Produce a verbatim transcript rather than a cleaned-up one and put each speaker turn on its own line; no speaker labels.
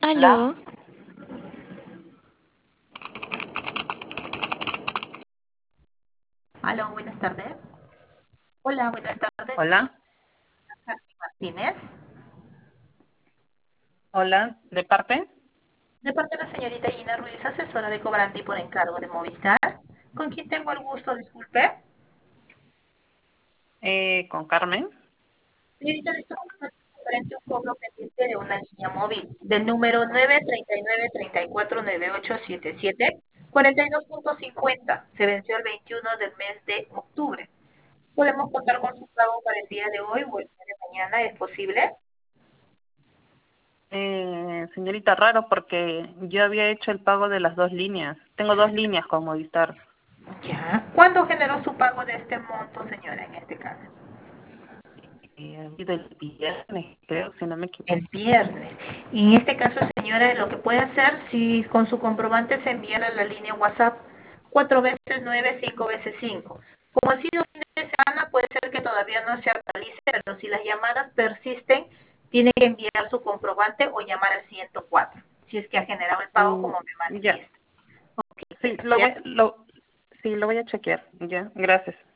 Hola.
Aló,
Aló, buenas tardes. Hola, buenas tardes, señorita
Hola,
Carmen Martínez.
hola, ¿de parte?
De parte de la señorita Gina Ruiz, asesora de cobrante y por encargo de Movistar. ¿Con quién tengo el gusto? Disculpe.
Eh, con Carmen.
Señorita, le estoy comunicando referente a un cobro pendiente de una línea móvil del número nueve tres nueve tres cuatro nueve ocho siete siete cuarenta y dos punto cincuenta. Se venció el veintiuno del mes de octubre. ¿Podemos contar con su pago para el día de hoy o el día de mañana? ¿Es posible?
Eh, señorita, raro porque yo había hecho el pago de las dos líneas. Tengo dos líneas con Movistar.
Ya. ¿Cuándo generó su pago de este monto, señora, en este caso?
Eh, ha habido el viernes, creo, si no me
El
equivoco.
viernes. Y en este caso, señora, lo que puede hacer, si con su comprobante se enviara a la línea WhatsApp cuatro veces nueve, cinco veces cinco. Como ha sido fin de semana, puede ser que todavía no se actualice, pero si las llamadas persisten, tiene que enviar su comprobante o llamar al ciento cuatro, si es que ha generado el pago
Mm,
como me
ya,
manifiesta. Ok,
sí,
bien,
lo
¿ya?
voy, lo, sí, lo voy a chequear. Ya, gracias.